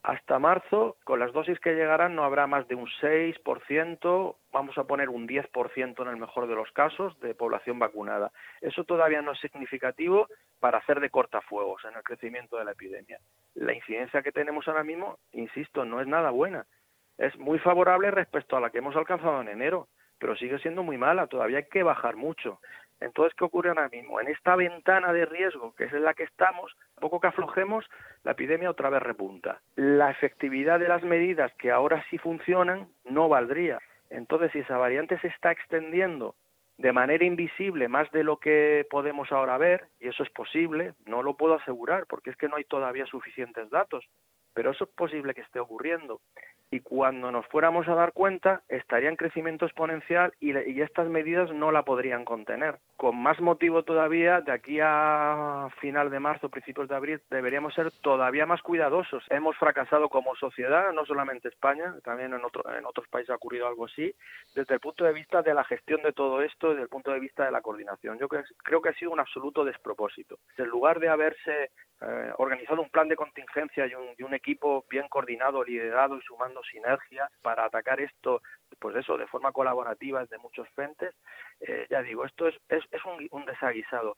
Hasta marzo, con las dosis que llegarán, no habrá más de un 6%, vamos a poner un 10% en el mejor de los casos, de población vacunada. Eso todavía no es significativo para hacer de cortafuegos en el crecimiento de la epidemia. La incidencia que tenemos ahora mismo, insisto, no es nada buena. Es muy favorable respecto a la que hemos alcanzado en enero, pero sigue siendo muy mala, todavía hay que bajar mucho. Entonces, ¿qué ocurre ahora mismo? En esta ventana de riesgo, que es en la que estamos, poco que aflojemos, la epidemia otra vez repunta. La efectividad de las medidas que ahora sí funcionan no valdría. Entonces, si esa variante se está extendiendo de manera invisible más de lo que podemos ahora ver, y eso es posible, no lo puedo asegurar porque es que no hay todavía suficientes datos, pero eso es posible que esté ocurriendo. Y cuando nos fuéramos a dar cuenta, estaría en crecimiento exponencial y estas medidas no la podrían contener. Con más motivo todavía, de aquí a final de marzo, principios de abril, deberíamos ser todavía más cuidadosos. Hemos fracasado como sociedad, no solamente España, también en otros países ha ocurrido algo así, desde el punto de vista de la gestión de todo esto, desde el punto de vista de la coordinación. Yo creo que ha sido un absoluto despropósito. En lugar de haberse organizado un plan de contingencia y un equipo bien coordinado, liderado y sumando sinergias para atacar esto, pues eso, de forma colaborativa desde muchos frentes, ya digo, esto es un desaguisado.